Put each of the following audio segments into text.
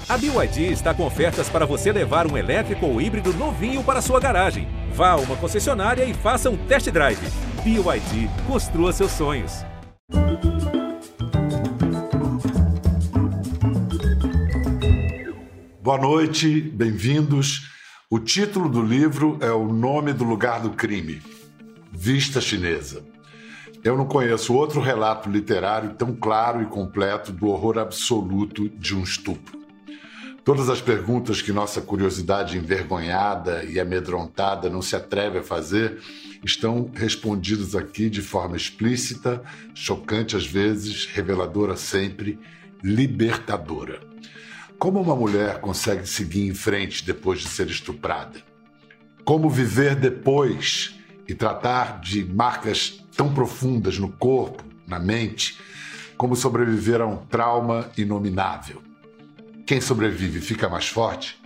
A BYD está com ofertas para você levar um elétrico ou híbrido novinho para sua garagem. Vá a uma concessionária e faça um test drive. BYD, construa seus sonhos. Boa noite, bem-vindos. O título do livro é O Nome do Lugar do Crime, Vista Chinesa. Eu não conheço outro relato literário tão claro e completo do horror absoluto de um estupro. Todas as perguntas que nossa curiosidade envergonhada e amedrontada não se atreve a fazer estão respondidas aqui de forma explícita, chocante às vezes, reveladora sempre, libertadora. Como uma mulher consegue seguir em frente depois de ser estuprada? Como viver depois e tratar de marcas tão profundas no corpo, na mente? Como sobreviver a um trauma inominável? Quem sobrevive fica mais forte?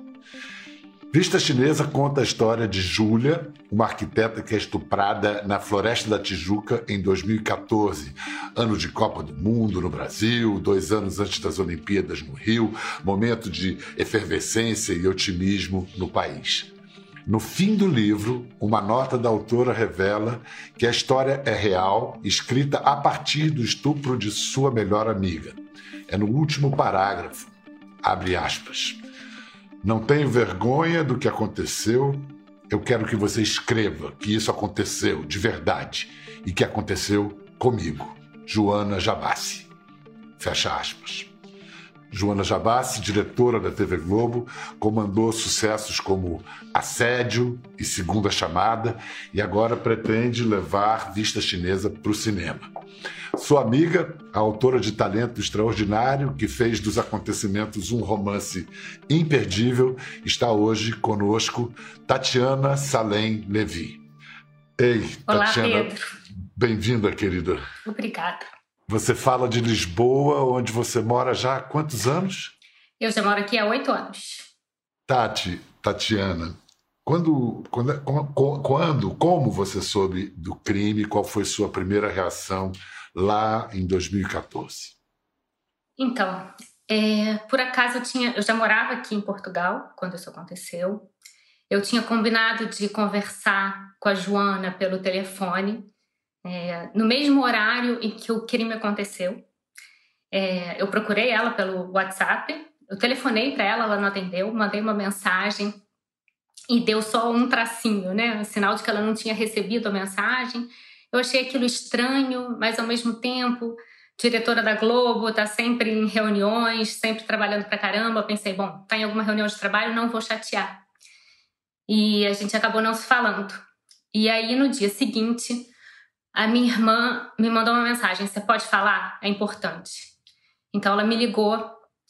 Vista Chinesa conta a história de Júlia, uma arquiteta que é estuprada na Floresta da Tijuca em 2014, ano de Copa do Mundo no Brasil, 2 anos antes das Olimpíadas no Rio, momento de efervescência e otimismo no país. No fim do livro, uma nota da autora revela que a história é real, escrita a partir do estupro de sua melhor amiga. É no último parágrafo. Abre aspas. Não tenho vergonha do que aconteceu. Eu quero que você escreva que isso aconteceu de verdade e que aconteceu comigo. Joana Jabassi. Fecha aspas. Joana Jabassi, diretora da TV Globo, comandou sucessos como Assédio e Segunda Chamada e agora pretende levar Vista Chinesa para o cinema. Sua amiga, a autora de talento extraordinário, que fez dos acontecimentos um romance imperdível, está hoje conosco, Tatiana Salem Levi. Ei, Olá, Tatiana, Pedro. Bem-vinda, querida. Obrigada. Você fala de Lisboa, onde você mora já há quantos anos? Eu já moro aqui há 8 anos. Tatiana, como você soube do crime? Qual foi sua primeira reação lá em 2014? Então, por acaso eu já morava aqui em Portugal quando isso aconteceu. Eu tinha combinado de conversar com a Joana pelo telefone, no mesmo horário em que o crime aconteceu. Eu procurei ela pelo WhatsApp, eu telefonei para ela, ela não atendeu, mandei uma mensagem e deu só um tracinho, né? Um sinal de que ela não tinha recebido a mensagem. Eu achei aquilo estranho, mas ao mesmo tempo, diretora da Globo, tá sempre em reuniões, sempre trabalhando pra caramba. Pensei, bom, tá em alguma reunião de trabalho, não vou chatear. E a gente acabou não se falando. E aí, no dia seguinte, a minha irmã me mandou uma mensagem: você pode falar? É importante. Então ela me ligou,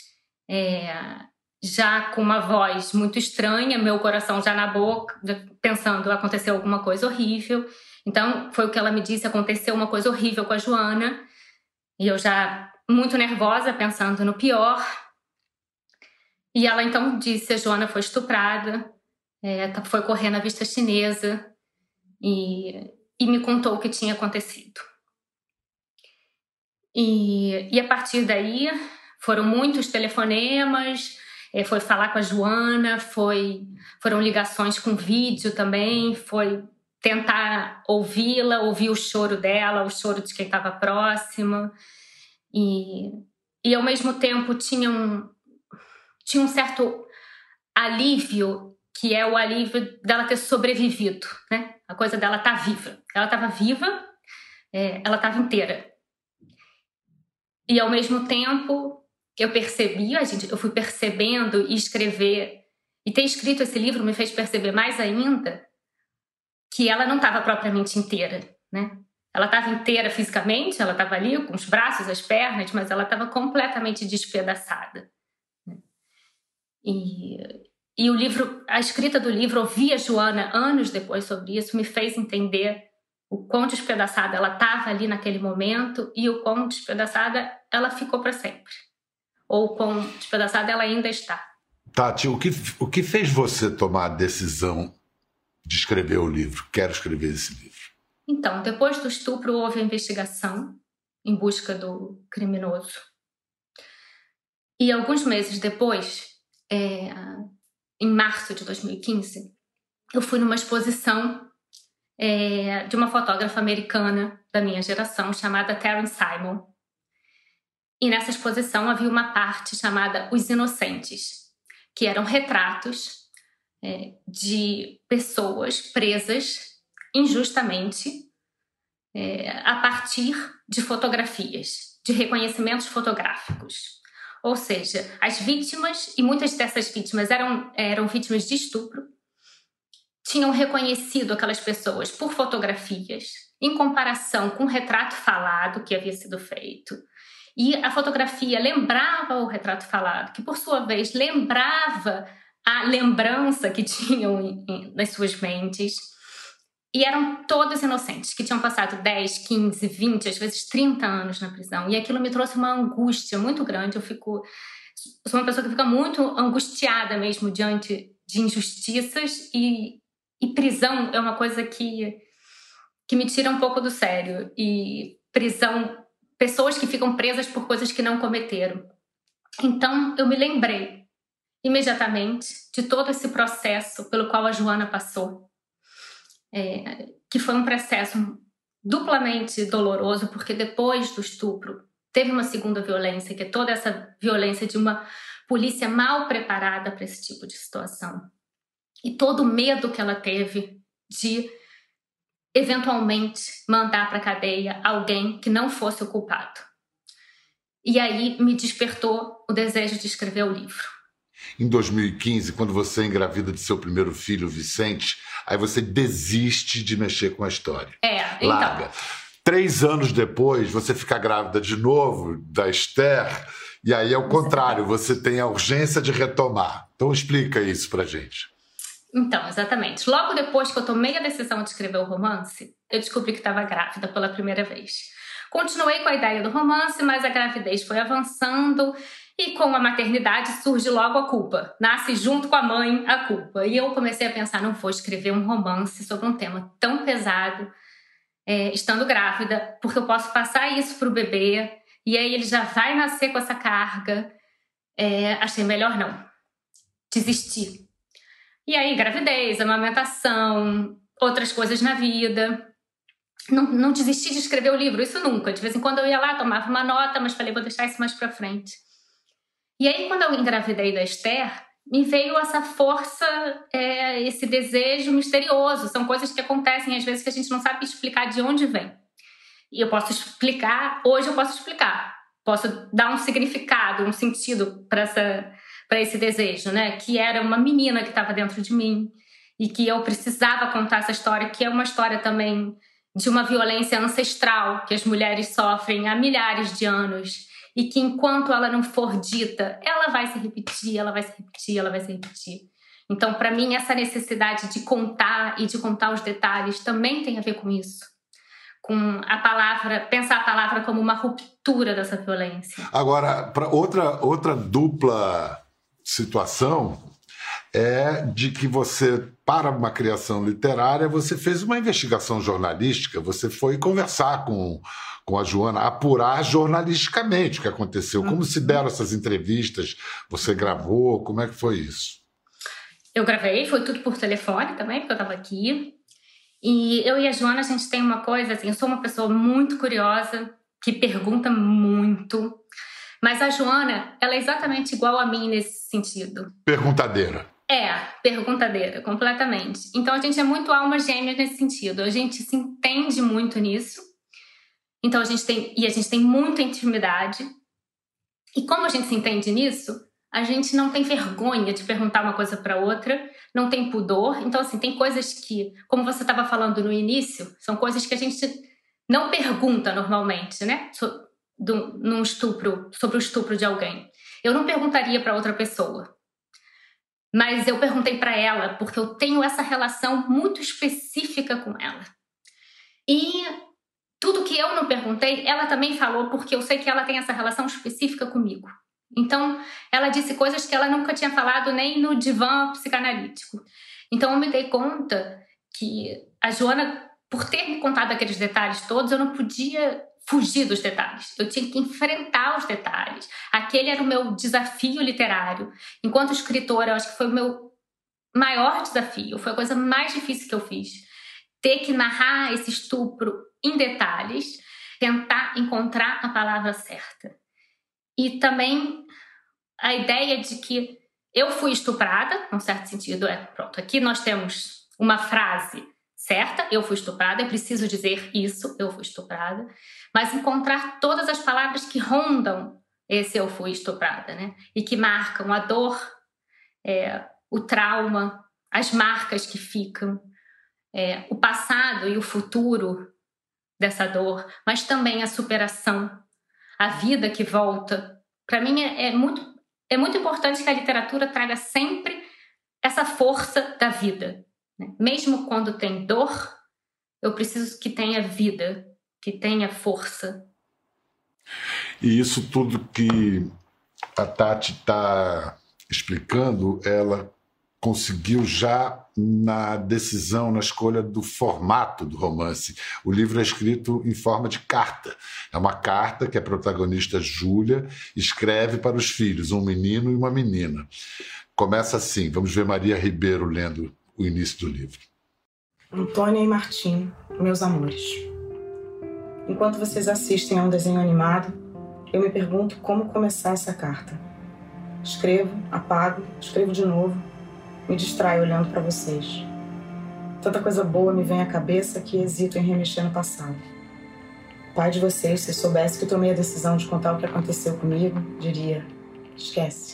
já com uma voz muito estranha, meu coração já na boca, pensando, aconteceu alguma coisa horrível. Então, foi o que ela me disse, aconteceu uma coisa horrível com a Joana. E eu já muito nervosa, pensando no pior. E ela então disse, a Joana foi estuprada, foi correr na Vista Chinesa e me contou o que tinha acontecido. E a partir daí, foram muitos telefonemas, foi falar com a Joana, foram ligações com vídeo também, foi tentar ouvi-la, ouvir o choro dela, o choro de quem estava próxima. E ao mesmo tempo tinha um certo alívio, que é o alívio dela ter sobrevivido, né? A coisa dela tá viva. Ela estava viva, ela estava inteira. E ao mesmo tempo eu percebi, eu fui percebendo e escrever, e ter escrito esse livro me fez perceber mais ainda que ela não estava propriamente inteira, né? Ela estava inteira fisicamente, ela estava ali com os braços, as pernas, mas ela estava completamente despedaçada. E o livro, a escrita do livro, ouvir a Joana anos depois sobre isso, me fez entender o quão despedaçada ela estava ali naquele momento e o quão despedaçada ela ficou para sempre. Ou o quão despedaçada ela ainda está. Tati, o que fez você tomar a decisão de escrever o livro? Quero escrever esse livro. Então, depois do estupro, houve a investigação em busca do criminoso. E alguns meses depois, em março de 2015, eu fui numa exposição de uma fotógrafa americana da minha geração, chamada Taryn Simon. E nessa exposição havia uma parte chamada Os Inocentes, que eram retratos de pessoas presas injustamente a partir de fotografias, de reconhecimentos fotográficos. Ou seja, as vítimas, e muitas dessas vítimas eram vítimas de estupro, tinham reconhecido aquelas pessoas por fotografias, em comparação com o retrato falado que havia sido feito. E a fotografia lembrava o retrato falado, que por sua vez lembrava a lembrança que tinham nas suas mentes. E eram todos inocentes, que tinham passado 10, 15, 20, às vezes 30 anos na prisão. E aquilo me trouxe uma angústia muito grande. Eu sou uma pessoa que fica muito angustiada mesmo diante de injustiças, e prisão é uma coisa que me tira um pouco do sério. E prisão, pessoas que ficam presas por coisas que não cometeram. Então, eu me lembrei imediatamente de todo esse processo pelo qual a Joana passou, que foi um processo duplamente doloroso, porque depois do estupro teve uma segunda violência, que é toda essa violência de uma polícia mal preparada para esse tipo de situação. E todo o medo que ela teve de eventualmente mandar para a cadeia alguém que não fosse o culpado. E aí me despertou o desejo de escrever o livro. Em 2015, quando você engravida de seu primeiro filho, Vicente, aí você desiste de mexer com a história. Então. Larga. 3 anos depois, você fica grávida de novo da Esther, e aí é o contrário, você tem a urgência de retomar. Então explica isso pra gente. Então, exatamente. Logo depois que eu tomei a decisão de escrever o romance, eu descobri que estava grávida pela primeira vez. Continuei com a ideia do romance, mas a gravidez foi avançando e com a maternidade surge logo a culpa. Nasce junto com a mãe a culpa. E eu comecei a pensar, não vou escrever um romance sobre um tema tão pesado estando grávida, porque eu posso passar isso para o bebê e aí ele já vai nascer com essa carga. Achei melhor não. Desisti. E aí, gravidez, amamentação, outras coisas na vida. Não desisti de escrever o livro, isso nunca. De vez em quando eu ia lá, tomava uma nota, mas falei, vou deixar isso mais pra frente. E aí, quando eu engravidei da Esther, me veio essa força, esse desejo misterioso. São coisas que acontecem, às vezes, que a gente não sabe explicar de onde vem. E eu posso explicar, hoje eu posso explicar. Posso dar um significado, um sentido para esse desejo, né? Que era uma menina que estava dentro de mim e que eu precisava contar essa história, que é uma história também de uma violência ancestral que as mulheres sofrem há milhares de anos e que enquanto ela não for dita, ela vai se repetir, ela vai se repetir, ela vai se repetir. Então, para mim, essa necessidade de contar e de contar os detalhes também tem a ver com isso. Com a palavra, pensar a palavra como uma ruptura dessa violência. Agora, para outra dupla situação é de que você, para uma criação literária, você fez uma investigação jornalística, você foi conversar com a Joana, apurar jornalisticamente o que aconteceu. Como se deram essas entrevistas? Você gravou? Como é que foi isso? Eu gravei, foi tudo por telefone também, porque eu estava aqui. E eu e a Joana, a gente tem uma coisa, assim, eu sou uma pessoa muito curiosa, que pergunta muito. Mas a Joana, ela é exatamente igual a mim nesse sentido. Perguntadeira. Perguntadeira, completamente. Então a gente é muito alma gêmea nesse sentido. A gente se entende muito nisso. Então a gente tem muita intimidade. E como a gente se entende nisso, a gente não tem vergonha de perguntar uma coisa para outra, não tem pudor. Então, assim, tem coisas que, como você estava falando no início, são coisas que a gente não pergunta normalmente, né? Num estupro, sobre o estupro de alguém. Eu não perguntaria para outra pessoa. Mas eu perguntei para ela porque eu tenho essa relação muito específica com ela. E tudo que eu não perguntei, ela também falou porque eu sei que ela tem essa relação específica comigo. Então, ela disse coisas que ela nunca tinha falado nem no divã psicanalítico. Então, eu me dei conta que a Joana, por ter me contado aqueles detalhes todos, eu não podia fugir dos detalhes, eu tinha que enfrentar os detalhes. Aquele era o meu desafio literário. Enquanto escritora, eu acho que foi o meu maior desafio, foi a coisa mais difícil que eu fiz. Ter que narrar esse estupro em detalhes, tentar encontrar a palavra certa. E também a ideia de que eu fui estuprada, num certo sentido, pronto, aqui nós temos uma frase certa, eu fui estuprada, eu preciso dizer isso, eu fui estuprada, mas encontrar todas as palavras que rondam esse eu fui estuprada, né? E que marcam a dor, o trauma, as marcas que ficam, o passado e o futuro dessa dor, mas também a superação, a vida que volta. Para mim é muito importante que a literatura traga sempre essa força da vida, né? Mesmo quando tem dor, eu preciso que tenha vida, que tenha força. E isso tudo que a Tati está explicando, ela conseguiu já na decisão, na escolha do formato do romance. O livro é escrito em forma de carta. É uma carta que a protagonista Júlia escreve para os filhos, um menino e uma menina. Começa assim, vamos ver Maria Ribeiro lendo o início do livro. Antônia e Martim, meus amores. Enquanto vocês assistem a um desenho animado, eu me pergunto como começar essa carta. Escrevo, apago, escrevo de novo, me distraio olhando para vocês. Tanta coisa boa me vem à cabeça que hesito em remexer no passado. O pai de vocês, se soubesse que tomei a decisão de contar o que aconteceu comigo, diria: esquece.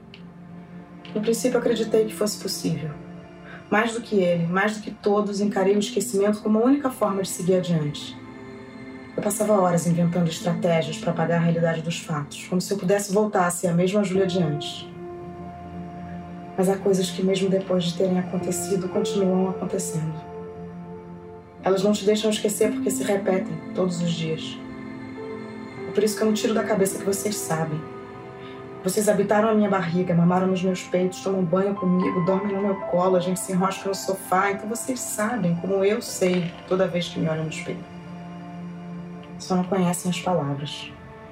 No princípio, acreditei que fosse possível. Mais do que ele, mais do que todos, encarei o esquecimento como a única forma de seguir adiante. Eu passava horas inventando estratégias para apagar a realidade dos fatos, como se eu pudesse voltar a ser a mesma Júlia de antes. Mas há coisas que, mesmo depois de terem acontecido, continuam acontecendo. Elas não te deixam esquecer porque se repetem todos os dias. É por isso que eu não tiro da cabeça que vocês sabem. Vocês habitaram a minha barriga, mamaram nos meus peitos, tomam banho comigo, dormem no meu colo, a gente se enrosca no sofá, então vocês sabem, como eu sei, toda vez que me olham no espelho. Só não conhecem as palavras.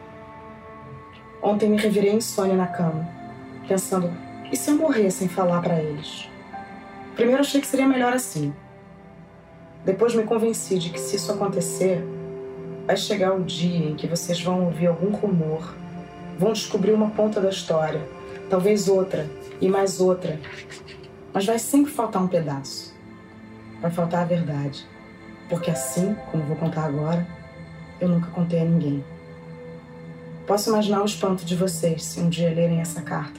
Ontem me revirei insônia na cama, pensando: e se eu morrer sem falar para eles? Primeiro achei que seria melhor assim. Depois me convenci de que se isso acontecer, vai chegar o dia em que vocês vão ouvir algum rumor, vão descobrir uma ponta da história, talvez outra e mais outra. Mas vai sempre faltar um pedaço. Vai faltar a verdade. Porque assim, como vou contar agora, eu nunca contei a ninguém. Posso imaginar o espanto de vocês se um dia lerem essa carta.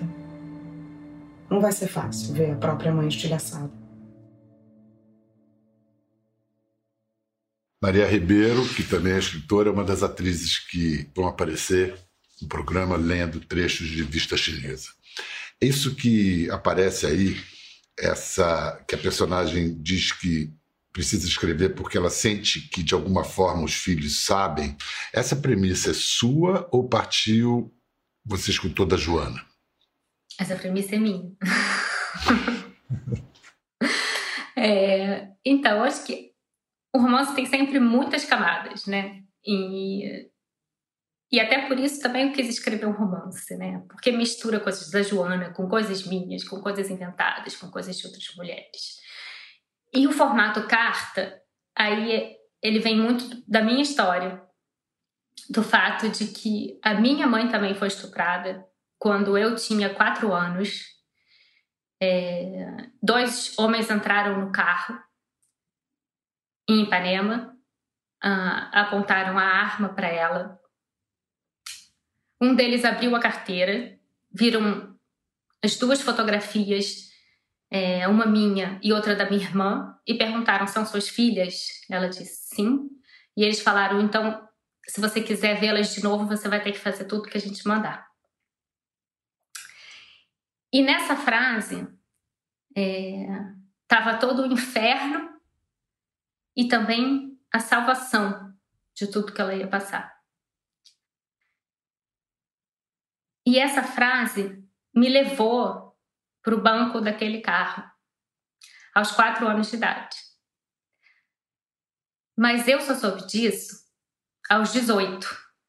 Não vai ser fácil ver a própria mãe estilhaçada. Maria Ribeiro, que também é escritora, é uma das atrizes que vão aparecer no programa lendo trechos de Vista Chinesa. Isso que aparece aí, que a personagem diz que precisa escrever porque ela sente que, de alguma forma, os filhos sabem, essa premissa é sua ou partiu, você escutou da Joana? Essa premissa é minha. Então, eu acho que o romance tem sempre muitas camadas, né? E até por isso também eu quis escrever um romance, né? Porque mistura coisas da Joana com coisas minhas, com coisas inventadas, com coisas de outras mulheres. E o formato carta, aí ele vem muito da minha história, do fato de que a minha mãe também foi estuprada quando eu tinha 4 anos. 2 homens entraram no carro em Ipanema, apontaram a arma para ela. Um deles abriu a carteira, viram as 2 fotografias, uma minha e outra da minha irmã, e perguntaram: são suas filhas? Ela disse sim. E eles falaram: então, se você quiser vê-las de novo, você vai ter que fazer tudo que a gente mandar. E nessa frase estava todo o inferno e também a salvação de tudo que ela ia passar. E essa frase me levou para o banco daquele carro, aos 4 anos de idade. Mas eu só soube disso aos 18.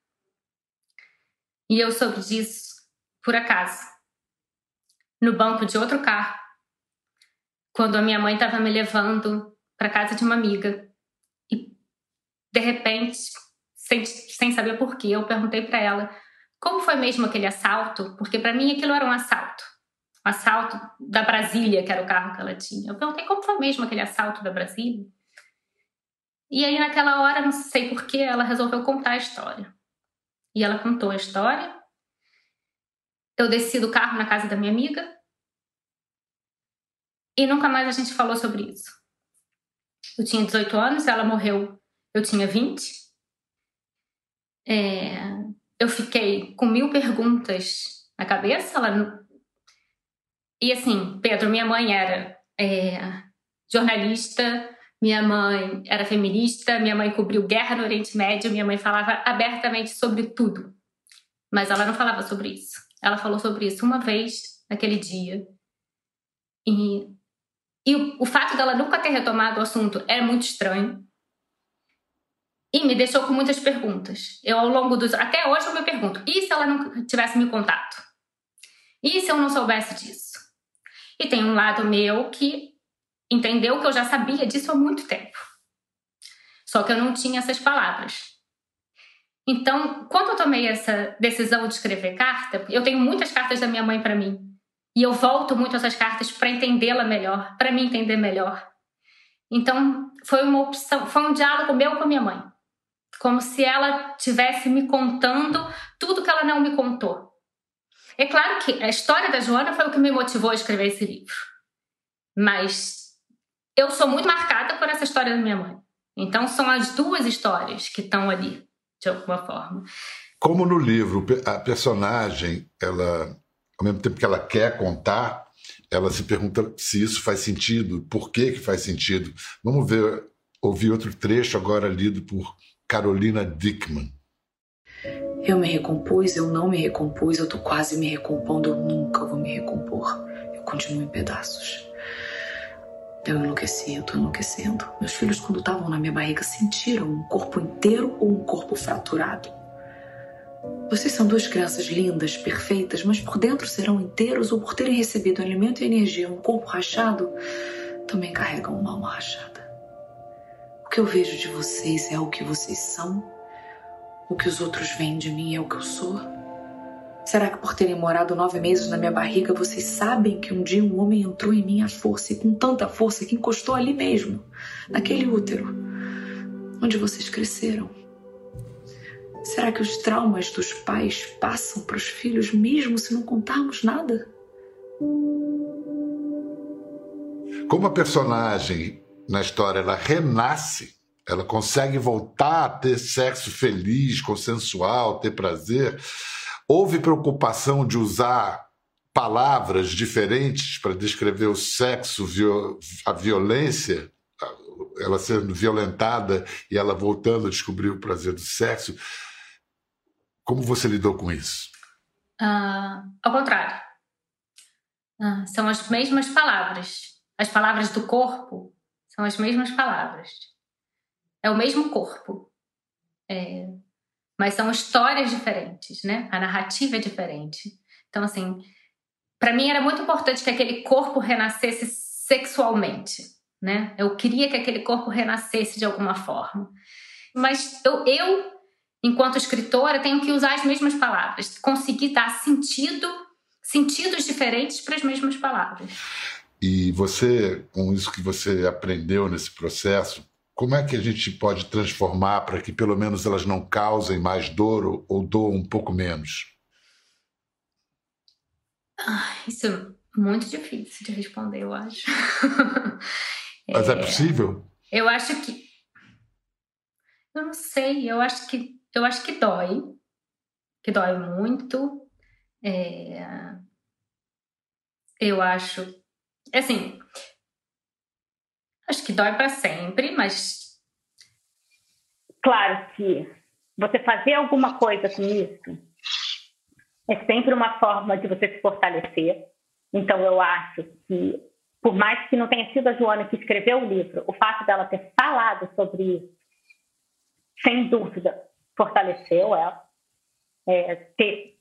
E eu soube disso por acaso, no banco de outro carro, quando a minha mãe estava me levando para casa de uma amiga. E, de repente, sem saber por quê, eu perguntei para ela como foi mesmo aquele assalto, porque para mim aquilo era um assalto da Brasília, que era o carro que ela tinha. Eu perguntei como foi mesmo aquele assalto da Brasília. E aí, naquela hora, não sei por que, ela resolveu contar a história. E ela contou a história. Eu desci do carro na casa da minha amiga e nunca mais a gente falou sobre isso. Eu tinha 18 anos, ela morreu, eu tinha 20. Eu fiquei com 1000 perguntas na cabeça. E assim, Pedro, minha mãe era jornalista, minha mãe era feminista, minha mãe cobriu guerra no Oriente Médio, minha mãe falava abertamente sobre tudo. Mas ela não falava sobre isso. Ela falou sobre isso uma vez, naquele dia. E o fato dela nunca ter retomado o assunto é muito estranho. E me deixou com muitas perguntas. Ao longo até hoje eu me pergunto, e se ela não tivesse me contato? E se eu não soubesse disso? E tem um lado meu que entendeu que eu já sabia disso há muito tempo. Só que eu não tinha essas palavras. Então, quando eu tomei essa decisão de escrever carta, eu tenho muitas cartas da minha mãe para mim. E eu volto muito essas cartas para entendê-la melhor, para me entender melhor. Então, foi uma opção, foi um diálogo meu com a minha mãe. Como se ela estivesse me contando tudo que ela não me contou. É claro que a história da Joana foi o que me motivou a escrever esse livro. Mas eu sou muito marcada por essa história da minha mãe. Então, são as duas histórias que estão ali, de alguma forma. Como no livro, a personagem, ela, ao mesmo tempo que ela quer contar, ela se pergunta se isso faz sentido, por que faz sentido. Vamos ouvir outro trecho agora lido por Carolina Dickman. Eu me recompus, eu não me recompus, eu tô quase me recompondo, eu nunca vou me recompor. Eu continuo em pedaços. Eu enlouqueci, eu tô enlouquecendo. Meus filhos, quando estavam na minha barriga, sentiram um corpo inteiro ou um corpo fraturado. Vocês são duas crianças lindas, perfeitas, mas por dentro serão inteiros ou por terem recebido alimento e energia. Um corpo rachado também carrega uma alma rachada. O que eu vejo de vocês é o que vocês são? O que os outros veem de mim é o que eu sou? Será que por terem morado 9 meses na minha barriga, vocês sabem que um dia um homem entrou em mim à força e com tanta força que encostou ali mesmo, naquele útero, onde vocês cresceram? Será que os traumas dos pais passam para os filhos mesmo se não contarmos nada? Como a personagem na história ela renasce, ela consegue voltar a ter sexo feliz, consensual, ter prazer, houve preocupação de usar palavras diferentes para descrever o sexo, a violência, ela sendo violentada e ela voltando a descobrir o prazer do sexo. Como você lidou com isso? Ao contrário. São as mesmas palavras. As palavras do corpo são as mesmas palavras. É o mesmo corpo. Mas são histórias diferentes, né? A narrativa é diferente. Então, assim, para mim era muito importante que aquele corpo renascesse sexualmente, né? Eu queria que aquele corpo renascesse de alguma forma. Mas eu enquanto escritora, tenho que usar as mesmas palavras, conseguir dar sentidos diferentes para as mesmas palavras. E você, com isso que você aprendeu nesse processo, como é que a gente pode transformar para que pelo menos elas não causem mais dor ou doam um pouco menos? Isso é muito difícil de responder, eu acho. Mas é possível? Eu acho que... Eu não sei, eu acho que dói. Que dói muito. Eu acho... Assim... Acho que dói para sempre, mas... Claro que você fazer alguma coisa com isso é sempre uma forma de você se fortalecer. Então, eu acho que, por mais que não tenha sido a Joana que escreveu o livro, o fato dela ter falado sobre isso, sem dúvida, fortaleceu ela. Ter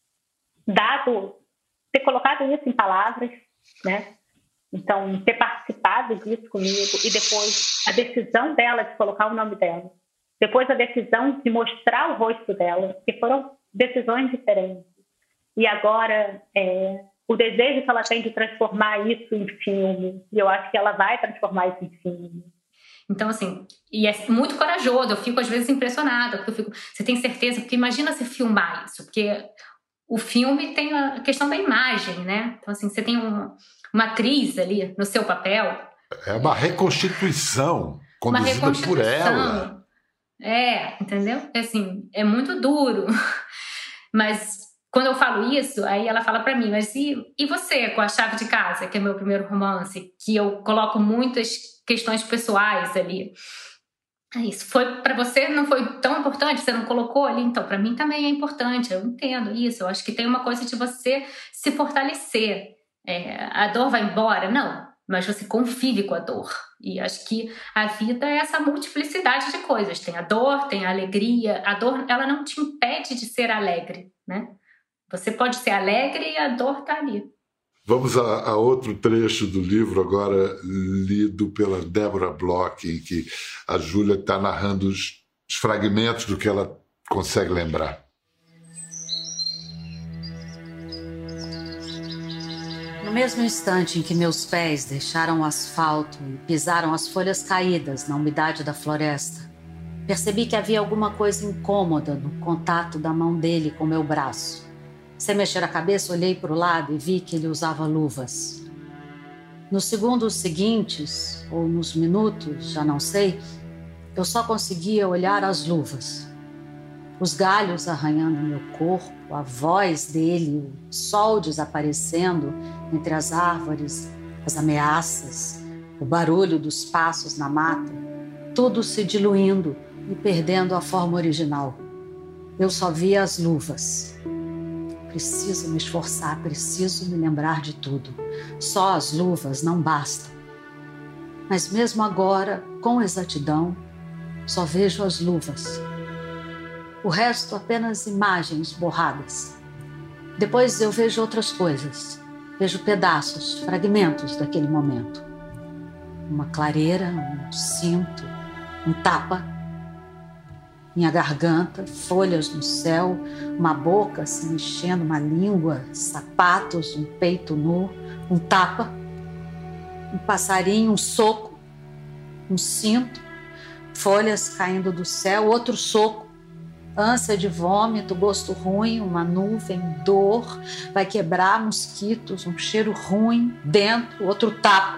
colocado isso em palavras, né? Então, ter participado disso comigo e depois a decisão dela de colocar o nome dela, depois a decisão de mostrar o rosto dela, que foram decisões diferentes. E agora, o desejo que ela tem de transformar isso em filme, e eu acho que ela vai transformar isso em filme. Então, assim, e é muito corajoso, eu fico às vezes impressionada, porque você tem certeza, porque imagina você filmar isso, porque o filme tem a questão da imagem, né? Então, assim, você tem uma atriz ali no seu papel. É uma reconstituição conduzida por ela. Entendeu? Assim, é muito duro. Mas quando eu falo isso, aí ela fala pra mim, mas e você com A Chave de Casa, que é meu primeiro romance, que eu coloco muitas questões pessoais ali. Isso foi para você, não foi tão importante, você não colocou ali, então para mim também é importante, eu entendo isso, eu acho que tem uma coisa de você se fortalecer. A dor vai embora? Não, mas você convive com a dor. E acho que a vida é essa multiplicidade de coisas, tem a dor, tem a alegria. A dor, ela não te impede de ser alegre, né? Você pode ser alegre e a dor tá ali. Vamos a outro trecho do livro, agora lido pela Débora Bloch, em que a Júlia está narrando os fragmentos do que ela consegue lembrar. No mesmo instante em que meus pés deixaram o asfalto e pisaram as folhas caídas na umidade da floresta, percebi que havia alguma coisa incômoda no contato da mão dele com meu braço. Sem mexer a cabeça, olhei para o lado e vi que ele usava luvas. Nos segundos seguintes, ou nos minutos, já não sei, eu só conseguia olhar as luvas. Os galhos arranhando meu corpo, a voz dele, o sol desaparecendo entre as árvores, as ameaças, o barulho dos passos na mata, tudo se diluindo e perdendo a forma original. Eu só via as luvas. Preciso me esforçar, preciso me lembrar de tudo. Só as luvas não bastam. Mas mesmo agora, com exatidão, só vejo as luvas. O resto apenas imagens borradas. Depois eu vejo outras coisas. Vejo pedaços, fragmentos daquele momento. Uma clareira, um cinto, um tapa. Minha garganta, folhas no céu, uma boca se mexendo, uma língua, sapatos, um peito nu, um tapa, um passarinho, um soco, um cinto, folhas caindo do céu, outro soco, ânsia de vômito, gosto ruim, uma nuvem, dor, vai quebrar, mosquitos, um cheiro ruim, dentro, outro tapa.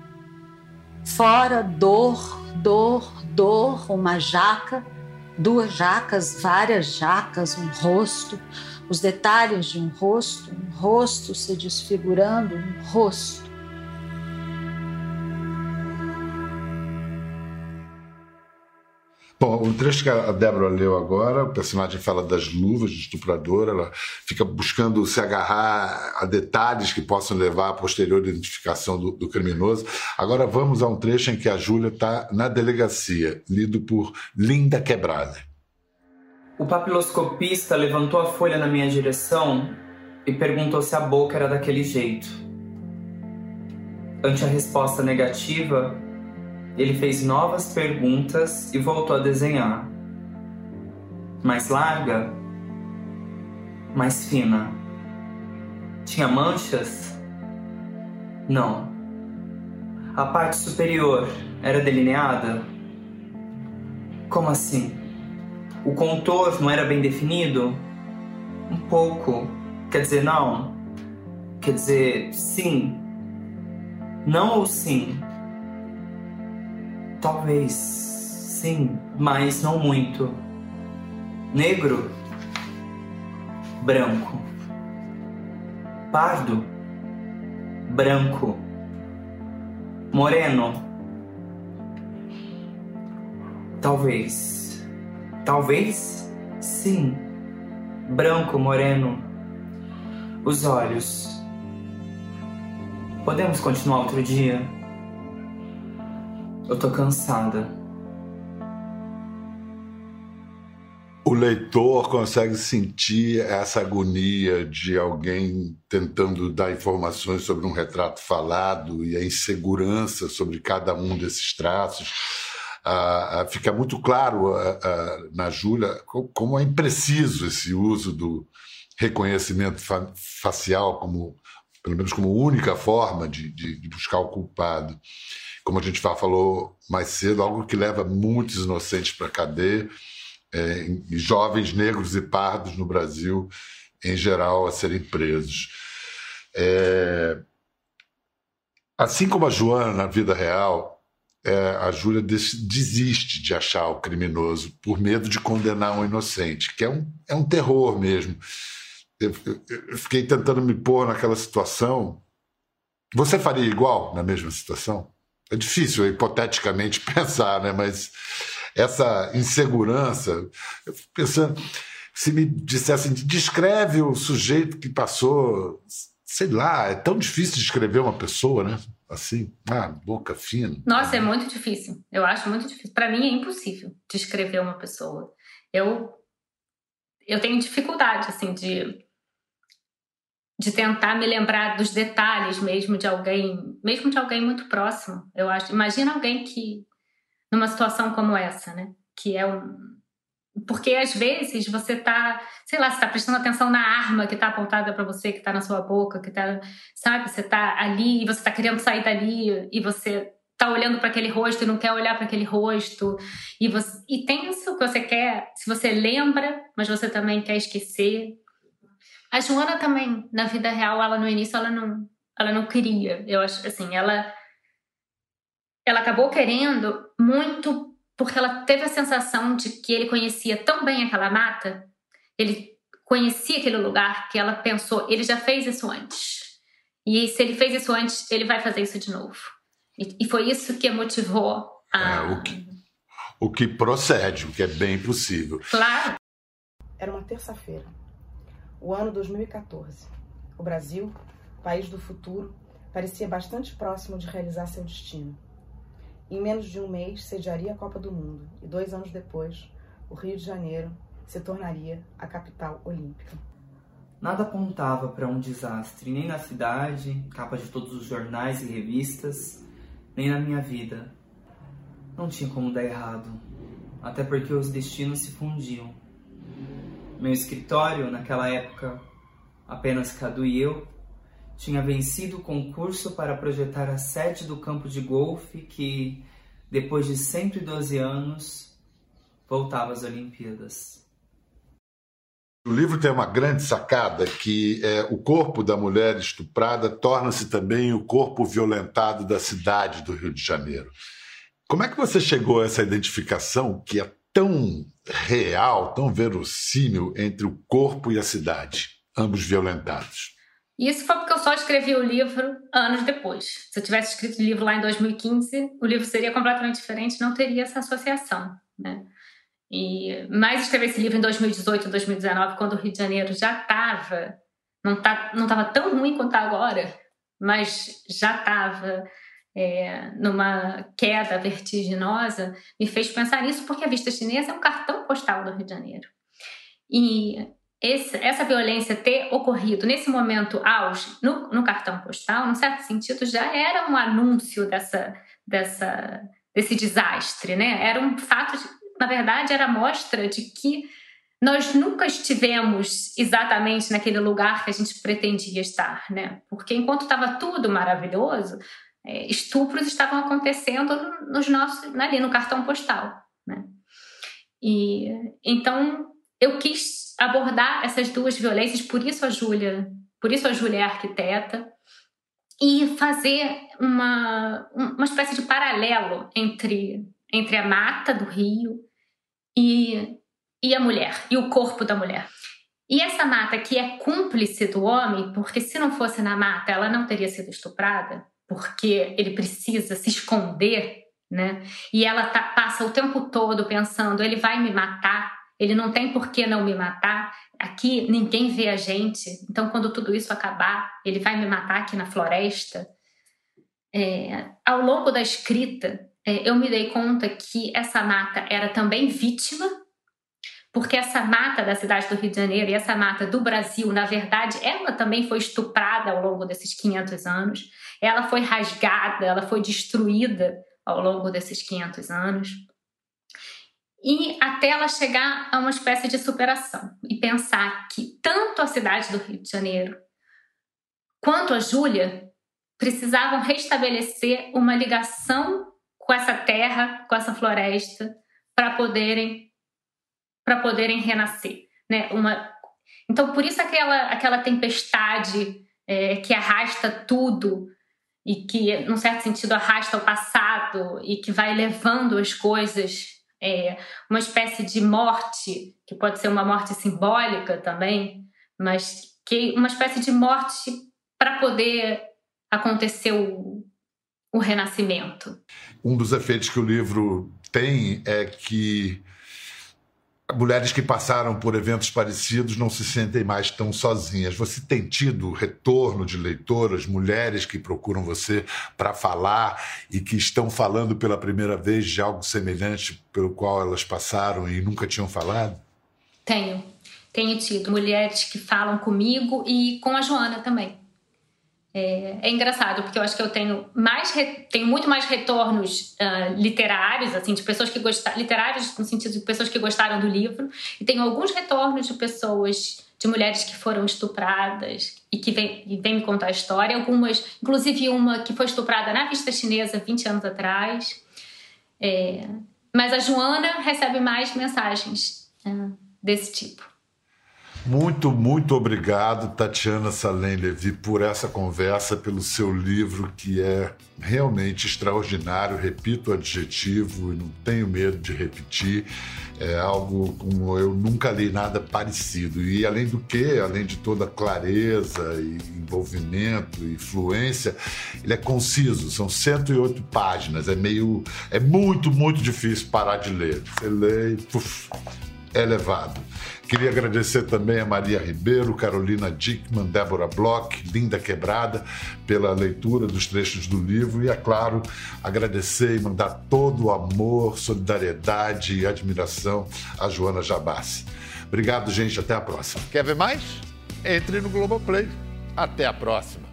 Fora, dor, uma jaca, 2 jacas, várias jacas, um rosto, os detalhes de um rosto se desfigurando, um rosto. Bom, o trecho que a Débora leu agora, o personagem fala das luvas de estuprador, ela fica buscando se agarrar a detalhes que possam levar à posterior identificação do criminoso. Agora vamos a um trecho em que a Júlia está na delegacia, lido por Linda Quebrada. O papiloscopista levantou a folha na minha direção e perguntou se a boca era daquele jeito. Ante a resposta negativa, ele fez novas perguntas e voltou a desenhar. Mais larga, mais fina. Tinha manchas? Não. A parte superior era delineada? Como assim? O contorno era bem definido? Um pouco. Quer dizer, não. Quer dizer, sim. Não ou sim? Talvez sim, mas não muito. Negro? Branco. Pardo? Branco. Moreno? Talvez. Talvez sim. Branco, moreno. Os olhos. Podemos continuar outro dia? Eu tô cansada. O leitor consegue sentir essa agonia de alguém tentando dar informações sobre um retrato falado e a insegurança sobre cada um desses traços. Fica muito claro na Júlia como é impreciso esse uso do reconhecimento facial, pelo menos como única forma de buscar o culpado. Como a gente falou mais cedo, algo que leva muitos inocentes para a cadeia, e jovens negros e pardos no Brasil, em geral, a serem presos. Assim como a Joana na vida real, a Júlia desiste de achar o criminoso por medo de condenar um inocente, que é um terror mesmo. Eu fiquei tentando me pôr naquela situação. Você faria igual na mesma situação? É difícil, hipoteticamente, pensar, né? Mas essa insegurança, eu fico pensando, se me dissessem, descreve o sujeito que passou, sei lá, é tão difícil descrever uma pessoa, né? Assim, boca fina. Nossa, é muito difícil. Eu acho muito difícil. Para mim é impossível descrever uma pessoa. Eu tenho dificuldade, assim, de tentar me lembrar dos detalhes mesmo de alguém muito próximo. Eu acho. Imagina alguém que numa situação como essa, né? Que porque às vezes você tá, sei lá, você tá prestando atenção na arma que tá apontada para você, que tá na sua boca, que tá, sabe? Você tá ali e você tá querendo sair dali e você tá olhando para aquele rosto e não quer olhar para aquele rosto e tem isso que você quer, se você lembra, mas você também quer esquecer. A Joana também, na vida real, ela no início ela não queria. Eu acho assim, ela acabou querendo muito porque ela teve a sensação de que ele conhecia tão bem aquela mata, ele conhecia aquele lugar, que ela pensou, ele já fez isso antes. E se ele fez isso antes, ele vai fazer isso de novo. E foi isso que a motivou a... O que procede, o que é bem possível. Claro. Era uma terça-feira, o ano 2014. O Brasil, país do futuro, parecia bastante próximo de realizar seu destino. Em menos de um mês, sediaria a Copa do Mundo e 2 anos depois, o Rio de Janeiro se tornaria a capital olímpica. Nada apontava para um desastre, nem na cidade, capa de todos os jornais e revistas, nem na minha vida. Não tinha como dar errado, até porque os destinos se fundiam. Meu escritório, naquela época, apenas Cadu e eu, tinha vencido o concurso para projetar a sede do campo de golfe que, depois de 112 anos, voltava às Olimpíadas. O livro tem uma grande sacada que o corpo da mulher estuprada torna-se também o corpo violentado da cidade do Rio de Janeiro. Como é que você chegou a essa identificação que é tão real, tão verossímil entre o corpo e a cidade, ambos violentados? Isso foi porque eu só escrevi o livro anos depois. Se eu tivesse escrito o livro lá em 2015, o livro seria completamente diferente, não teria essa associação, né? Mas escrever esse livro em 2018, 2019, quando o Rio de Janeiro já estava, não estava tão ruim quanto está agora, mas já estava numa queda vertiginosa, me fez pensar nisso porque a Vista Chinesa é um cartão postal do Rio de Janeiro. E essa violência ter ocorrido nesse momento auge no cartão postal, num certo sentido, já era um anúncio desse desastre, né? Era um fato, na verdade, era mostra de que nós nunca estivemos exatamente naquele lugar que a gente pretendia estar, né? Porque enquanto estava tudo maravilhoso, estupros estavam acontecendo ali no cartão postal, né? E então eu quis abordar essas duas violências, por isso a Júlia é arquiteta, e fazer uma espécie de paralelo entre a mata do Rio e a mulher, e o corpo da mulher. E essa mata que é cúmplice do homem, porque se não fosse na mata ela não teria sido estuprada, porque ele precisa se esconder, né? E ela passa o tempo todo pensando, ele vai me matar, ele não tem por que não me matar, aqui ninguém vê a gente, então quando tudo isso acabar, ele vai me matar aqui na floresta. Ao longo da escrita, eu me dei conta que essa mata era também vítima, porque essa mata da cidade do Rio de Janeiro e essa mata do Brasil, na verdade, ela também foi estuprada ao longo desses 500 anos. Ela foi rasgada, ela foi destruída ao longo desses 500 anos. E até ela chegar a uma espécie de superação. E pensar que tanto a cidade do Rio de Janeiro quanto a Júlia precisavam restabelecer uma ligação com essa terra, com essa floresta, para poderem renascer, né? Então, por isso aquela tempestade que arrasta tudo e que, num certo sentido, arrasta o passado e que vai levando as coisas, uma espécie de morte, que pode ser uma morte simbólica também, mas que uma espécie de morte para poder acontecer o renascimento. Um dos efeitos que o livro tem é que mulheres que passaram por eventos parecidos não se sentem mais tão sozinhas. Você tem tido retorno de leitoras, mulheres que procuram você para falar e que estão falando pela primeira vez de algo semelhante pelo qual elas passaram e nunca tinham falado? Tenho tido mulheres que falam comigo e com a Joana também. É engraçado, porque eu acho que eu tenho muito mais retornos literários, assim, de pessoas que gostaram, literários no sentido de pessoas que gostaram do livro, e tenho alguns retornos de mulheres que foram estupradas e que vêm me contar a história, algumas, inclusive uma que foi estuprada na Vista Chinesa 20 anos atrás. Mas a Joana recebe mais mensagens desse tipo. Muito, muito obrigado, Tatiana Salem Levi, por essa conversa, pelo seu livro, que é realmente extraordinário. Repito o adjetivo e não tenho medo de repetir. É algo como eu nunca li nada parecido. E além de toda a clareza e envolvimento e fluência, ele é conciso, são 108 páginas. É muito, muito difícil parar de ler. Você lê e é levado. Queria agradecer também a Maria Ribeiro, Carolina Dickmann, Débora Bloch, Linda Quebrada, pela leitura dos trechos do livro e, é claro, agradecer e mandar todo o amor, solidariedade e admiração a Joana Jabassi. Obrigado, gente. Até a próxima. Quer ver mais? Entre no Globoplay. Até a próxima.